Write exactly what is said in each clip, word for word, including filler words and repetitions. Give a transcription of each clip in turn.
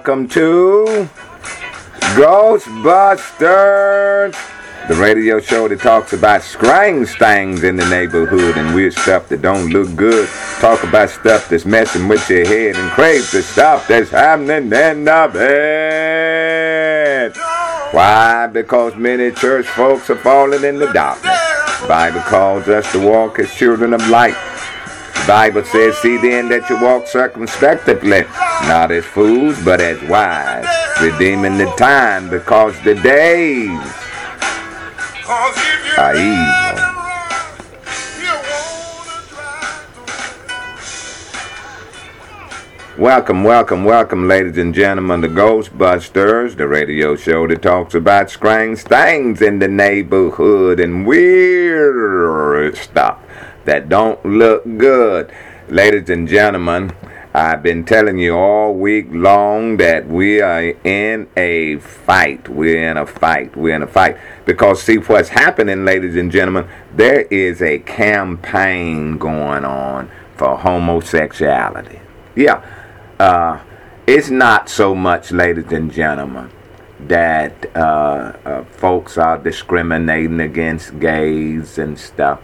welcome to Ghostbusters, the radio show that talks about strange things in the neighborhood and weird stuff that don't look good. Talk about stuff that's messing with your head and crazy stuff that's happening in the bed. Why? Because many church folks are falling in the darkness. The Bible calls us to walk as children of light. The Bible says, see then that you walk circumspectly, not as fools, but as wise, redeeming the time, because the days are evil. Welcome, welcome, welcome, ladies and gentlemen, to Ghostbusters, the radio show that talks about strange things in the neighborhood and weird stuff that don't look good. Ladies and gentlemen, I've been telling you all week long that we are in a fight. We're in a fight. We're in a fight. Because, see, what's happening, ladies and gentlemen, there is a campaign going on for homosexuality. Yeah. Uh, it's not so much, ladies and gentlemen, that uh, uh, folks are discriminating against gays and stuff.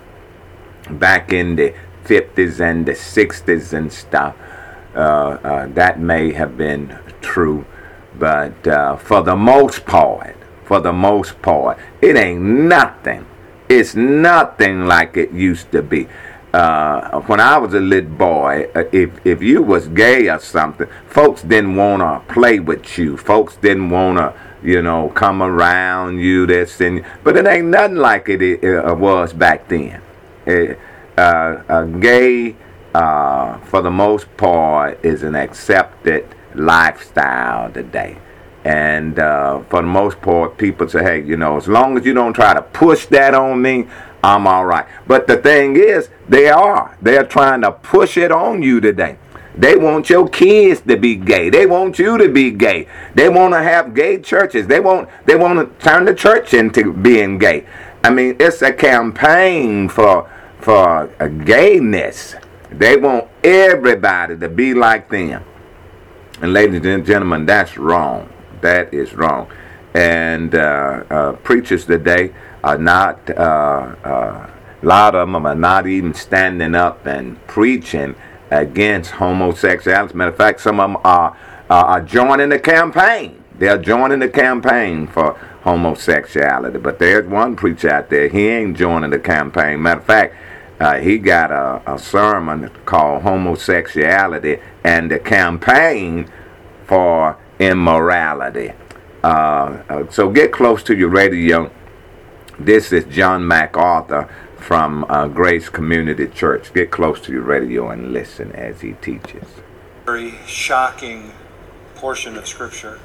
Back in the fifties and the sixties and stuff, uh, uh, that may have been true, but uh, for the most part, for the most part, it ain't nothing. It's nothing like it used to be. Uh, when I was a little boy, uh, if if you was gay or something, folks didn't want to play with you. Folks didn't want to, you know, come around you. This and but it ain't nothing like it, it, it was back then. Uh, uh, uh, gay, uh, for the most part, is an accepted lifestyle today. And uh, for the most part, people say, hey, you know, as long as you don't try to push that on me, I'm all right. But the thing is, they are. They're trying to push it on you today. They want your kids to be gay. They want you to be gay. They want to have gay churches. They want they want to turn the church into being gay. I mean, it's a campaign for for a gayness. They want everybody to be like them. And ladies and gentlemen, that's wrong. That is wrong. And uh, uh, preachers today are not, uh, uh, a lot of them are not even standing up and preaching against homosexuality. As a matter of fact, some of them are, uh, are joining the campaign. They're joining the campaign for homosexuality. But there's one preacher out there, he ain't joining the campaign. Matter of fact, uh, he got a, a sermon called Homosexuality and the Campaign for Immorality. Uh, uh, so get close to your radio. This is John MacArthur from uh, Grace Community Church. Get close to your radio and listen as he teaches. Very shocking portion of Scripture.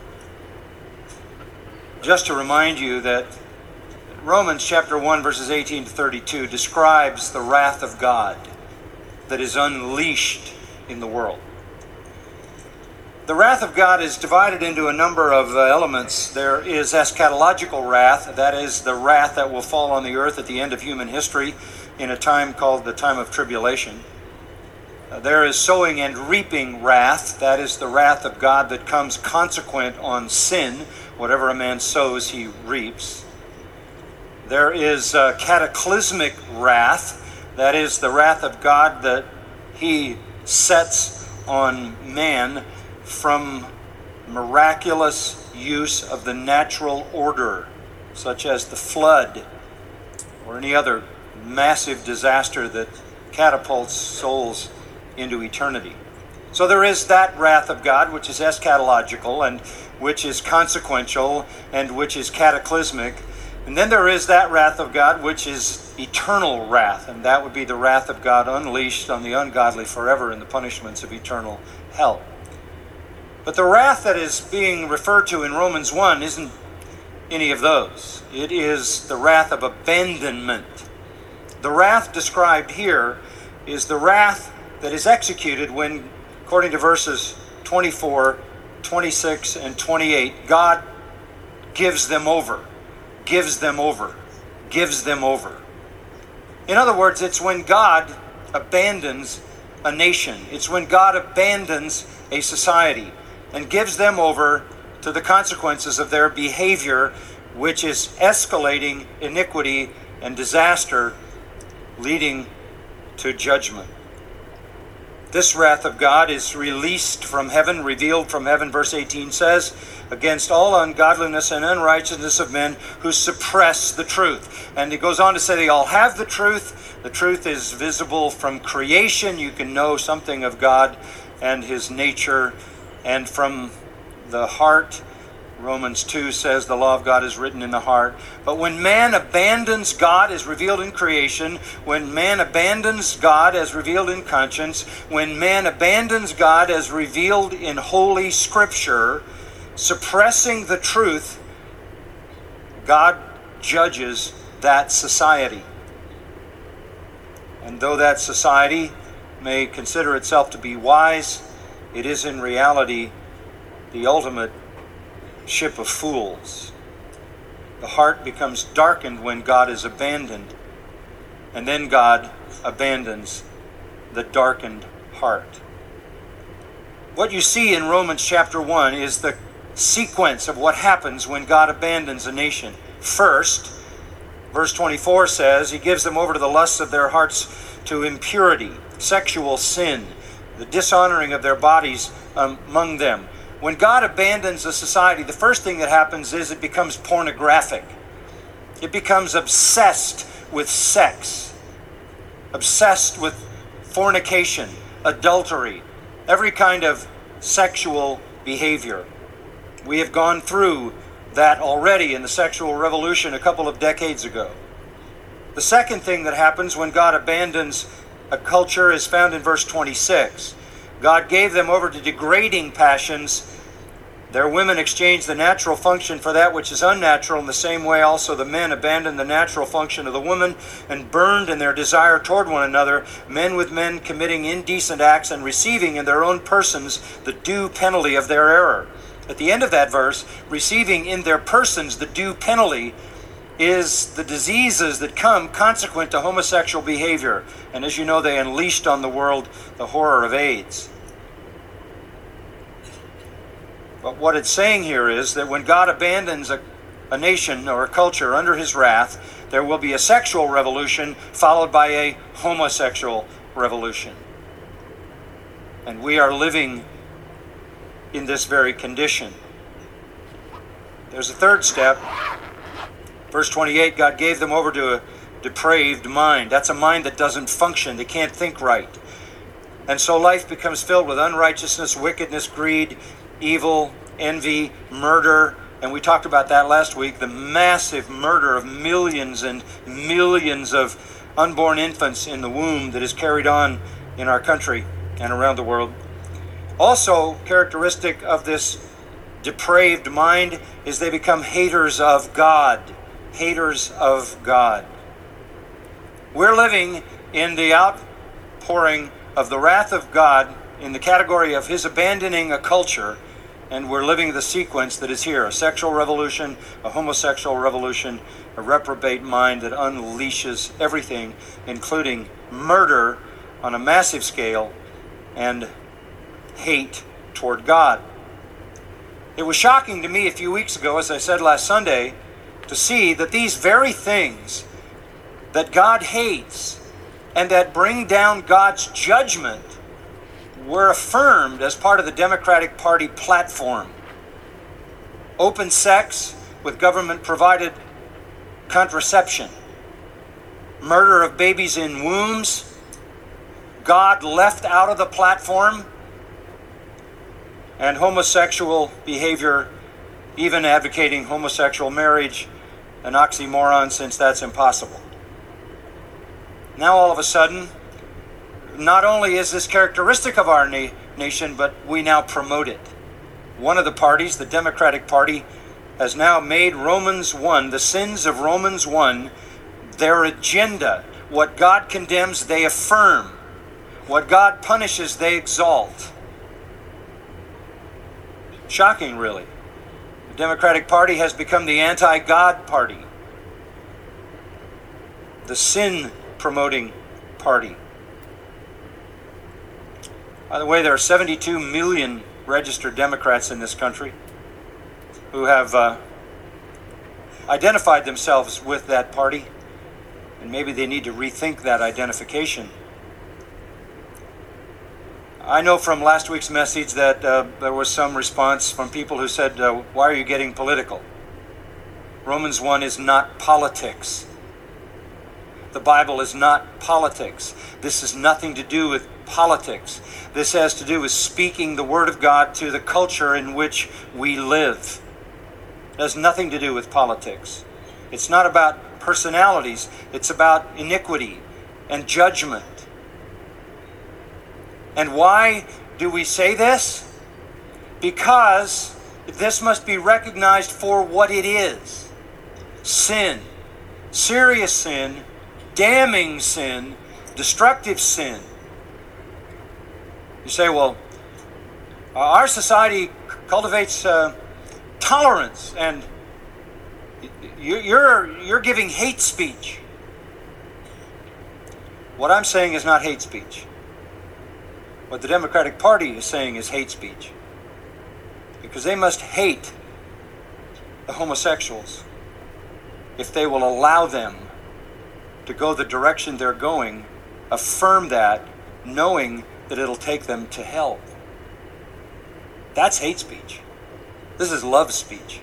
Just to remind you that Romans chapter one verses eighteen to thirty-two describes the wrath of God that is unleashed in the world. The wrath of God is divided into a number of uh, elements. There is eschatological wrath, that is the wrath that will fall on the earth at the end of human history in a time called the time of tribulation. Uh, there is sowing and reaping wrath, that is the wrath of God that comes consequent on sin. Whatever a man sows, he reaps. There is uh, cataclysmic wrath, that is the wrath of God that he sets on man from miraculous use of the natural order, such as the flood or any other massive disaster that catapults souls into eternity. So there is that wrath of God, which is eschatological and which is consequential and which is cataclysmic. And then there is that wrath of God, which is eternal wrath, and that would be the wrath of God unleashed on the ungodly forever in the punishments of eternal hell. But the wrath that is being referred to in Romans one isn't any of those. It is the wrath of abandonment. The wrath described here is the wrath that is executed when, according to verses twenty-four, twenty-six, and twenty-eight, God gives them over, gives them over, gives them over. In other words, it's when God abandons a nation. It's when God abandons a society. and gives them over to the consequences of their behavior, which is escalating iniquity and disaster, leading to judgment. This wrath of God is released from heaven, revealed from heaven, verse eighteen says, against all ungodliness and unrighteousness of men who suppress the truth. And it goes on to say they all have the truth. The truth is visible from creation. You can know something of God and his nature. And from the heart, Romans two says the law of God is written in the heart. But when man abandons God as revealed in creation, when man abandons God as revealed in conscience, when man abandons God as revealed in Holy Scripture, suppressing the truth, God judges that society. And though that society may consider itself to be wise, it is in reality the ultimate ship of fools. The heart becomes darkened when God is abandoned, and then God abandons the darkened heart. What you see in Romans chapter one is the sequence of what happens when God abandons a nation. First, verse twenty-four says, he gives them over to the lusts of their hearts, to impurity, sexual sin, the dishonoring of their bodies among them. When God abandons a society, the first thing that happens is it becomes pornographic. It becomes obsessed with sex, obsessed with fornication, adultery, every kind of sexual behavior. We have gone through that already in the sexual revolution a couple of decades ago. The second thing that happens when God abandons a culture is found in verse twenty-six. God gave them over to degrading passions. Their women exchanged the natural function for that which is unnatural. In the same way also the men abandoned the natural function of the woman and burned in their desire toward one another, men with men committing indecent acts and receiving in their own persons the due penalty of their error. At the end of that verse, receiving in their persons the due penalty is the diseases that come consequent to homosexual behavior. And as you know, they unleashed on the world the horror of AIDS. But what it's saying here is that when God abandons a, a nation or a culture under his wrath, there will be a sexual revolution followed by a homosexual revolution. And we are living in this very condition. There's a third step. Verse twenty-eight, God gave them over to a depraved mind. That's a mind that doesn't function. They can't think right. And so life becomes filled with unrighteousness, wickedness, greed, evil, envy, murder. And we talked about that last week, the massive murder of millions and millions of unborn infants in the womb that is carried on in our country and around the world. Also, characteristic of this depraved mind is they become haters of God. Haters of God. We're living in the outpouring of the wrath of God in the category of his abandoning a culture, and we're living the sequence that is here: a sexual revolution, a homosexual revolution, a reprobate mind that unleashes everything, including murder on a massive scale and hate toward God. It was shocking to me a few weeks ago, as I said last Sunday, to see that these very things that God hates and that bring down God's judgment were affirmed as part of the Democratic Party platform. Open sex with government-provided contraception, murder of babies in wombs, God left out of the platform, and homosexual behavior, even advocating homosexual marriage, an oxymoron since that's impossible. Now all of a sudden, not only is this characteristic of our na- nation, but we now promote it. One of the parties, the Democratic Party, has now made Romans one, the sins of Romans one, their agenda. What God condemns, they affirm. What God punishes, they exalt. Shocking, really. The Democratic Party has become the anti-God party, the sin-promoting party. By the way, there are seventy-two million registered Democrats in this country who have uh, identified themselves with that party, and maybe they need to rethink that identification. I know from last week's message that uh, there was some response from people who said, uh, why are you getting political? Romans one is not politics. The Bible is not politics. This has nothing to do with politics. This has to do with speaking the Word of God to the culture in which we live. It has nothing to do with politics. It's not about personalities. It's about iniquity and judgment. And why do we say this? Because this must be recognized for what it is. Sin. Serious sin. Damning sin. Destructive sin. You say, well, uh, our society cultivates uh, tolerance, and you, you're you're giving hate speech. What I'm saying is not hate speech. What the Democratic Party is saying is hate speech. Because they must hate the homosexuals if they will allow them to go the direction they're going, affirm that, knowing that it'll take them to hell. That's hate speech. This is love speech.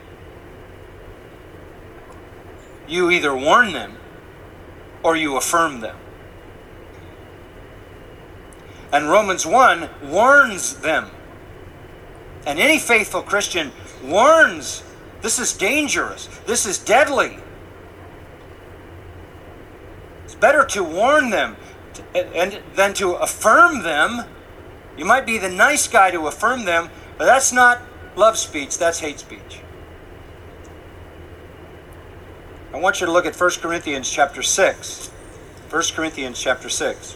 You either warn them or you affirm them. And Romans one warns them. And any faithful Christian warns, this is dangerous. This is deadly. It's better to warn them and than to affirm them. You might be the nice guy to affirm them, but that's not love speech, that's hate speech. I want you to look at First Corinthians chapter six. First Corinthians chapter six.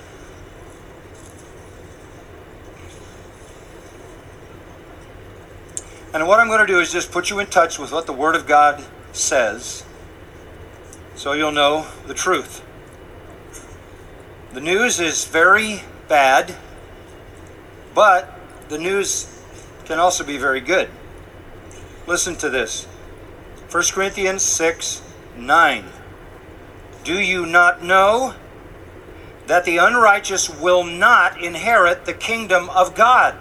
And what I'm going to do is just put you in touch with what the Word of God says, so you'll know the truth. The news is very bad, but the news can also be very good. Listen to this. First Corinthians six, nine. Do you not know that the unrighteous will not inherit the kingdom of God?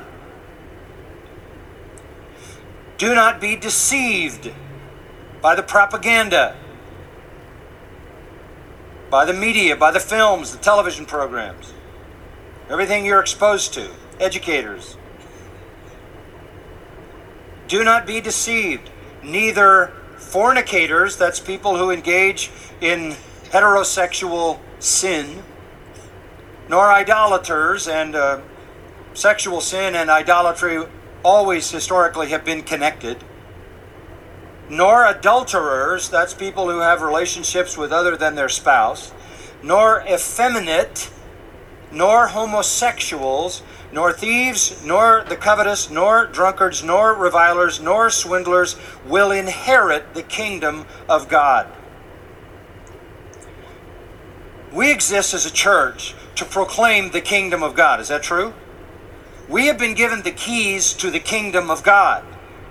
Do not be deceived by the propaganda, by the media, by the films, the television programs, everything you're exposed to, educators. Do not be deceived. Neither fornicators, that's people who engage in heterosexual sin, nor idolaters, and uh, sexual sin and idolatry always historically have been connected, nor adulterers, that's people who have relationships with other than their spouse, nor effeminate, nor homosexuals, nor thieves, nor the covetous, nor drunkards, nor revilers, nor swindlers will inherit the kingdom of God. We exist as a church to proclaim the kingdom of God. Is that true? We have been given the keys to the kingdom of God.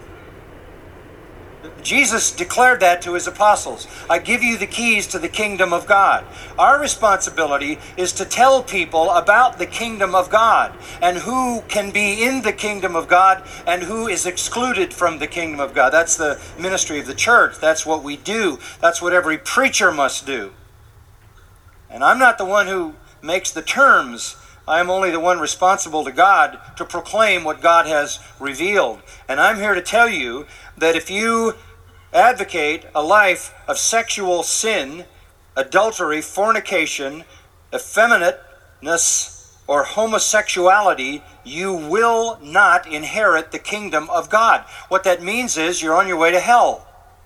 Jesus declared that to his apostles. I give you the keys to the kingdom of God. Our responsibility is to tell people about the kingdom of God and who can be in the kingdom of God and who is excluded from the kingdom of God. That's the ministry of the church. That's what we do. That's what every preacher must do. And I'm not the one who makes the terms. I am only the one responsible to God to proclaim what God has revealed. And I'm here to tell you that if you advocate a life of sexual sin, adultery, fornication, effeminateness, or homosexuality, you will not inherit the kingdom of God. What that means is you're on your way to hell,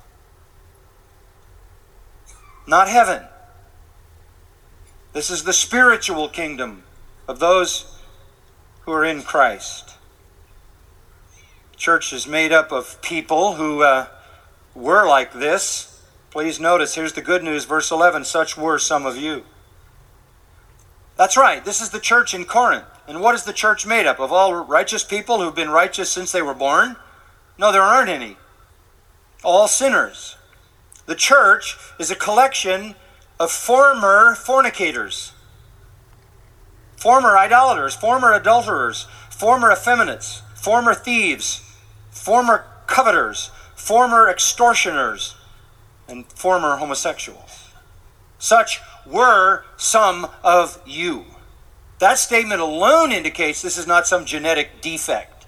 not heaven. This is the spiritual kingdom of those who are in Christ. The church is made up of people who uh, were like this. Please notice, here's the good news, verse eleven, such were some of you. That's right. This is the church in Corinth. And what is the church made up of? All righteous people who've been righteous since they were born? No, there aren't any. All sinners. The church is a collection of former fornicators, former idolaters, former adulterers, former effeminates, former thieves, former coveters, former extortioners, and former homosexuals. Such were some of you. That statement alone indicates this is not some genetic defect.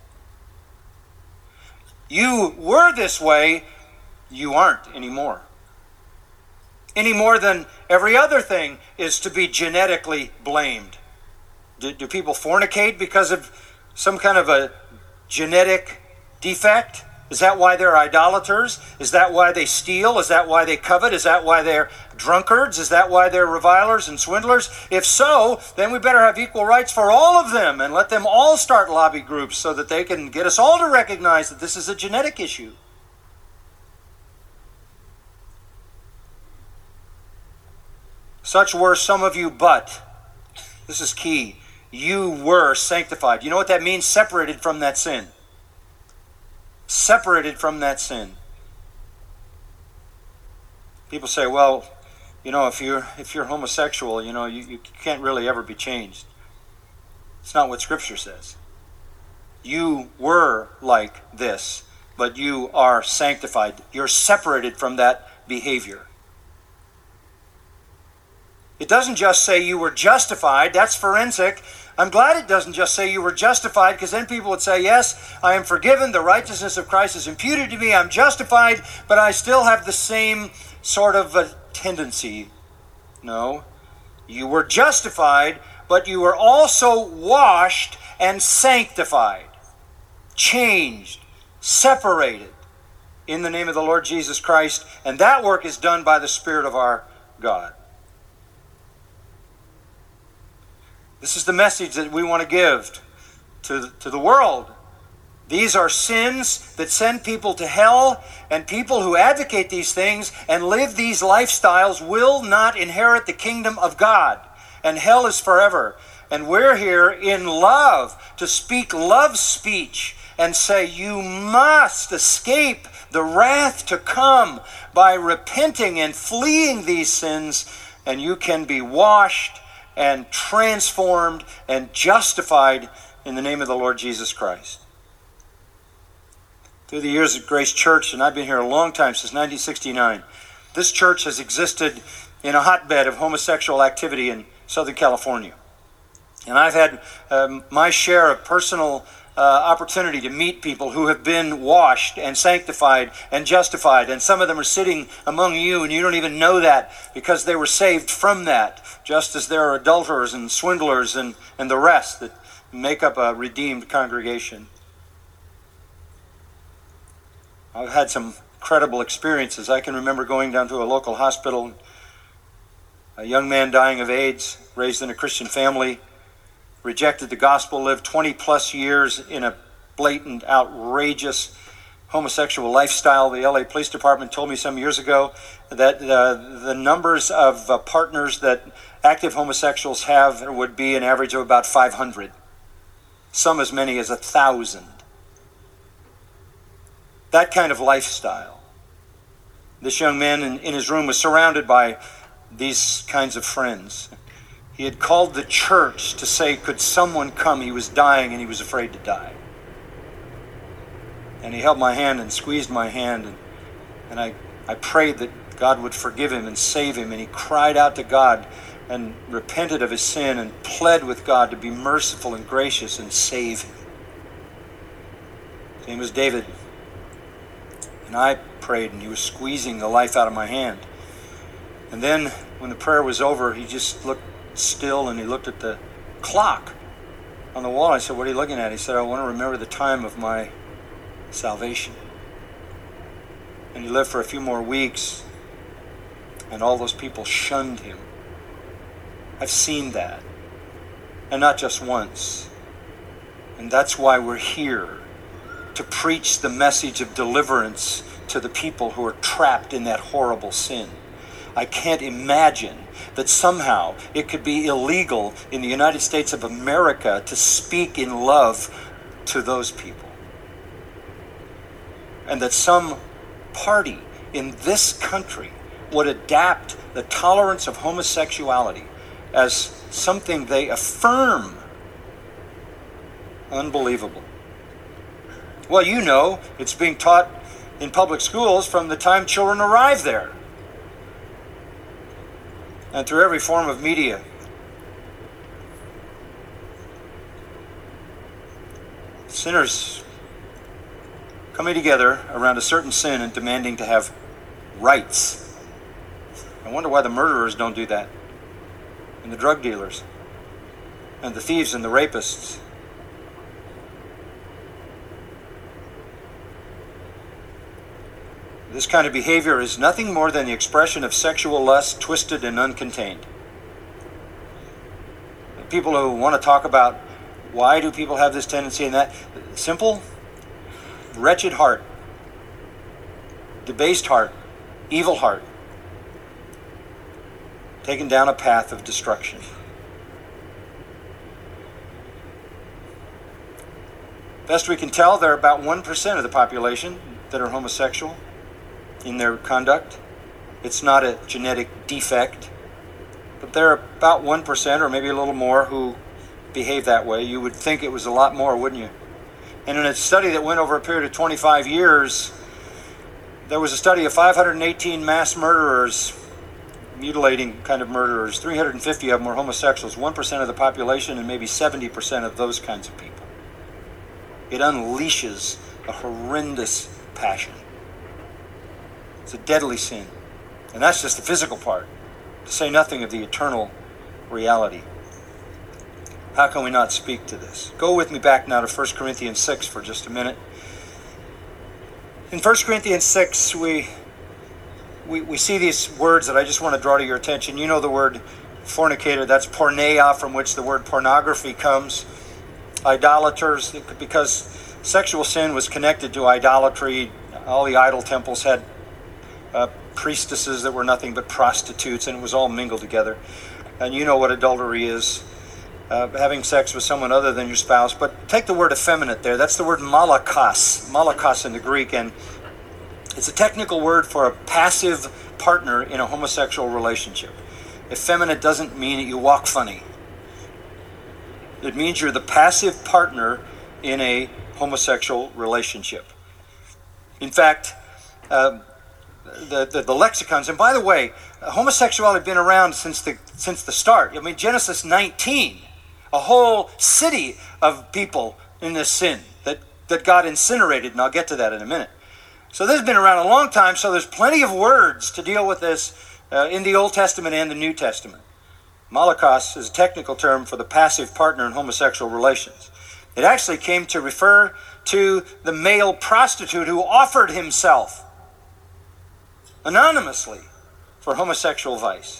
You were this way, you aren't anymore. Any more than every other thing is to be genetically blamed. Do, do people fornicate because of some kind of a genetic defect? Is that why they're idolaters? Is that why they steal? Is that why they covet? Is that why they're drunkards? Is that why they're revilers and swindlers? If so, then we better have equal rights for all of them and let them all start lobby groups so that they can get us all to recognize that this is a genetic issue. Such were some of you, but, this is key, you were sanctified. You know what that means? Separated from that sin. Separated from that sin. People say, well, you know, if you're if you're homosexual, you know, you, you can't really ever be changed. It's not what Scripture says. You were like this, but you are sanctified. You're separated from that behavior. It doesn't just say you were justified. That's forensic. I'm glad it doesn't just say you were justified, because then people would say, yes, I am forgiven. The righteousness of Christ is imputed to me. I'm justified, but I still have the same sort of a tendency. No. You were justified, but you were also washed and sanctified, changed, separated in the name of the Lord Jesus Christ. And that work is done by the Spirit of our God. This is the message that we want to give to, to the world. These are sins that send people to hell, and people who advocate these things and live these lifestyles will not inherit the kingdom of God. And hell is forever. And we're here in love to speak love speech and say you must escape the wrath to come by repenting and fleeing these sins, and you can be washed and transformed and justified in the name of the Lord Jesus Christ. Through the years of Grace Church, and I've been here a long time, since nineteen sixty-nine, this church has existed in a hotbed of homosexual activity in Southern California. And I've had um, my share of personal uh, opportunity to meet people who have been washed and sanctified and justified. And some of them are sitting among you, and you don't even know that, because they were saved from that, just as there are adulterers and swindlers and, and the rest that make up a redeemed congregation. I've had some incredible experiences. I can remember going down to a local hospital, a young man dying of AIDS, raised in a Christian family, rejected the gospel, lived twenty plus years in a blatant, outrageous homosexual lifestyle. The L A Police Department told me some years ago that uh, the numbers of uh, partners that active homosexuals have would be an average of about five hundred. Some as many as a thousand. That kind of lifestyle. This young man in, in his room was surrounded by these kinds of friends. He had called the church to say, could someone come? He was dying and he was afraid to die. And he held my hand and squeezed my hand, and, and I, I prayed that God would forgive him and save him. And he cried out to God and repented of his sin and pled with God to be merciful and gracious and save him. His name was David. And I prayed, and he was squeezing the life out of my hand. And then when the prayer was over, he just looked still, and he looked at the clock on the wall. I said, what are you looking at? He said, I want to remember the time of my salvation. And he lived for a few more weeks, and all those people shunned him. I've seen that, and not just once. And that's why we're here, to preach the message of deliverance to the people who are trapped in that horrible sin. I can't imagine that somehow it could be illegal in the United States of America to speak in love to those people. And that some party in this country would adapt the tolerance of homosexuality as something they affirm. Unbelievable. Well, you know, it's being taught in public schools from the time children arrive there. And through every form of media. Sinners coming together around a certain sin and demanding to have rights. I wonder why the murderers don't do that. And the drug dealers. And the thieves and the rapists. This kind of behavior is nothing more than the expression of sexual lust, twisted and uncontained. People who want to talk about why do people have this tendency and that, simple, wretched heart, debased heart, evil heart, taken down a path of destruction. Best we can tell, they're about one percent of the population that are homosexual in their conduct. It's not a genetic defect, but there are about one percent or maybe a little more who behave that way. You would think it was a lot more, wouldn't you? And in a study that went over a period of twenty-five years, there was a study of five hundred eighteen mass murderers, mutilating kind of murderers. three hundred fifty of them were homosexuals, one percent of the population, and maybe seventy percent of those kinds of people. It unleashes a horrendous passion. It's a deadly sin. And that's just the physical part, to say nothing of the eternal reality. How can we not speak to this? Go with me back now to First Corinthians six for just a minute. In First Corinthians six, we, we, we see these words that I just want to draw to your attention. You know the word fornicator, that's porneia, from which the word pornography comes. Idolaters, because sexual sin was connected to idolatry. All the idol temples had Uh, priestesses that were nothing but prostitutes, and it was all mingled together. And you know what adultery is, uh, having sex with someone other than your spouse. But take the word effeminate there. That's the word malakos, malakos in the Greek, and it's a technical word for a passive partner in a homosexual relationship. Effeminate doesn't mean that you walk funny. It means you're the passive partner in a homosexual relationship. In fact, uh, The, the, the lexicons, and by the way, homosexuality had been around since the since the start. I mean, Genesis nineteen, a whole city of people in this sin that, that God incinerated, and I'll get to that in a minute. So this has been around a long time, so there's plenty of words to deal with this uh, in the Old Testament and the New Testament. Malakos is a technical term for the passive partner in homosexual relations. It actually came to refer to the male prostitute who offered himself anonymously for homosexual vice.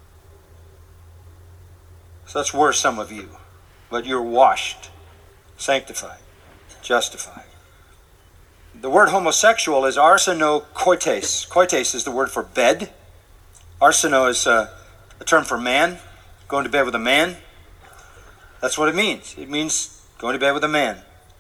So that's worse, some of you. But you're washed, sanctified, justified. The word homosexual is arsenokoites. Koites is the word for bed. Arseno is a, a term for man, going to bed with a man. That's what it means. It means going to bed with a man.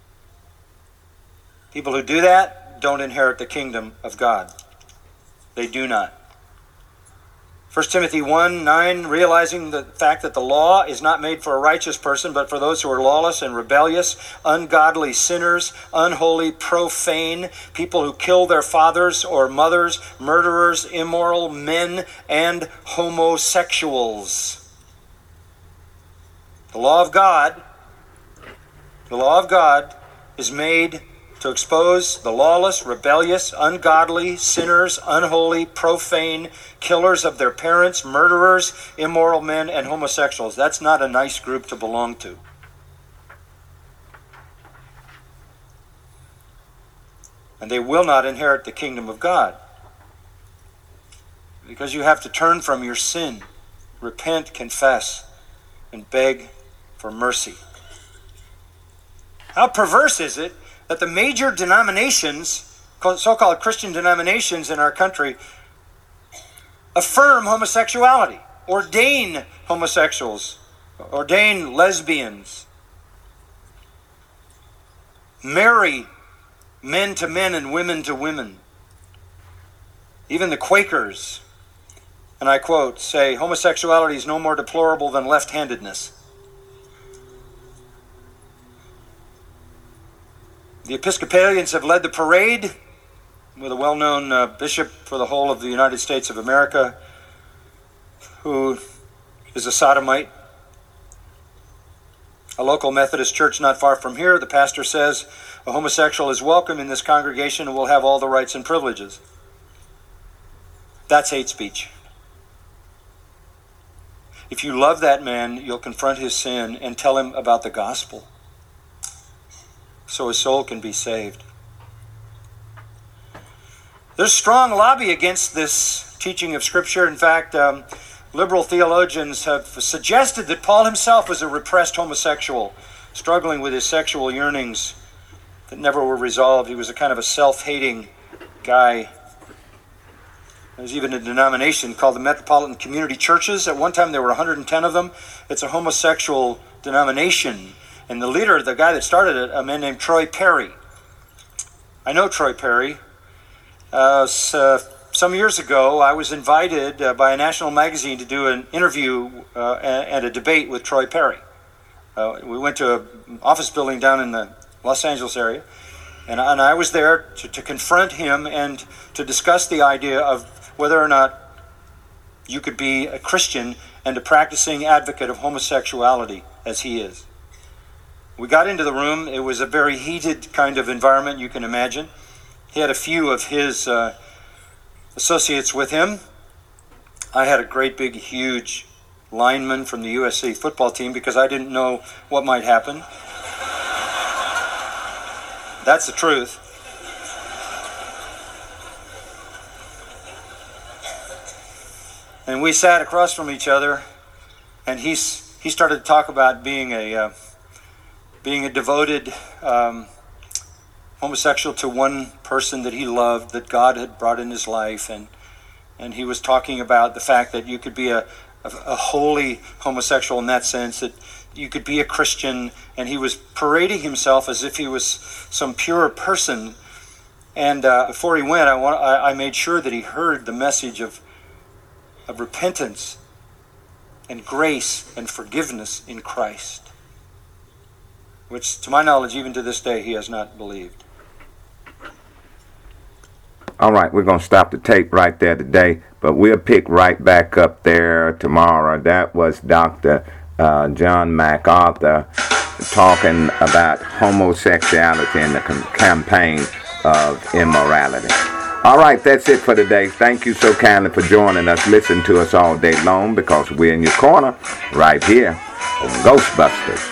People who do that don't inherit the kingdom of God. They do not. First Timothy one nine, realizing the fact that the law is not made for a righteous person, but for those who are lawless and rebellious, ungodly sinners, unholy, profane, people who kill their fathers or mothers, murderers, immoral men, and homosexuals. The law of God, the law of God is made to expose the lawless, rebellious, ungodly, sinners, unholy, profane, killers of their parents, murderers, immoral men, and homosexuals. That's not a nice group to belong to. And they will not inherit the kingdom of God. Because you have to turn from your sin, repent, confess, and beg for mercy. How perverse is it that the major denominations, so-called Christian denominations in our country, affirm homosexuality, ordain homosexuals, ordain lesbians, marry men to men and women to women. Even the Quakers, and I quote, say, homosexuality is no more deplorable than left-handedness. The Episcopalians have led the parade with a well-known uh, bishop for the whole of the United States of America who is a sodomite. A local Methodist church not far from here, the pastor says, a homosexual is welcome in this congregation and will have all the rights and privileges. That's hate speech. If you love that man, you'll confront his sin and tell him about the gospel so his soul can be saved. There's strong lobby against this teaching of Scripture. In fact, um, liberal theologians have suggested that Paul himself was a repressed homosexual, struggling with his sexual yearnings that never were resolved. He was a kind of a self-hating guy. There's even a denomination called the Metropolitan Community Churches. At one time there were one hundred ten of them. It's a homosexual denomination. And the leader, the guy that started it, a man named Troy Perry. I know Troy Perry. Uh, so some years ago, I was invited uh, by a national magazine to do an interview uh, and a debate with Troy Perry. Uh, we went to an office building down in the Los Angeles area, and, and I was there to, to confront him and to discuss the idea of whether or not you could be a Christian and a practicing advocate of homosexuality as he is. We got into the room. It was a very heated kind of environment, you can imagine. He had a few of his uh, associates with him. I had a great big huge lineman from the U S A football team because I didn't know what might happen. That's the truth. And we sat across from each other, and he's, he started to talk about being a uh, being a devoted um, homosexual to one person that he loved, that God had brought in his life, and and he was talking about the fact that you could be a, a, a holy homosexual in that sense, that you could be a Christian, and he was parading himself as if he was some pure person. And uh, before he went, I, want, I, I made sure that he heard the message of of repentance and grace and forgiveness in Christ, which, to my knowledge, even to this day, he has not believed. All right, we're going to stop the tape right there today, but we'll pick right back up there tomorrow. That was Doctor Uh, John MacArthur talking about homosexuality and the com- campaign of immorality. All right, that's it for today. Thank you so kindly for joining us. Listen to us all day long because we're in your corner right here on Ghostbusters.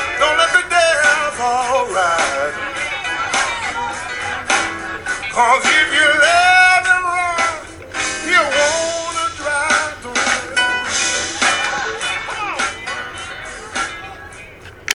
Cause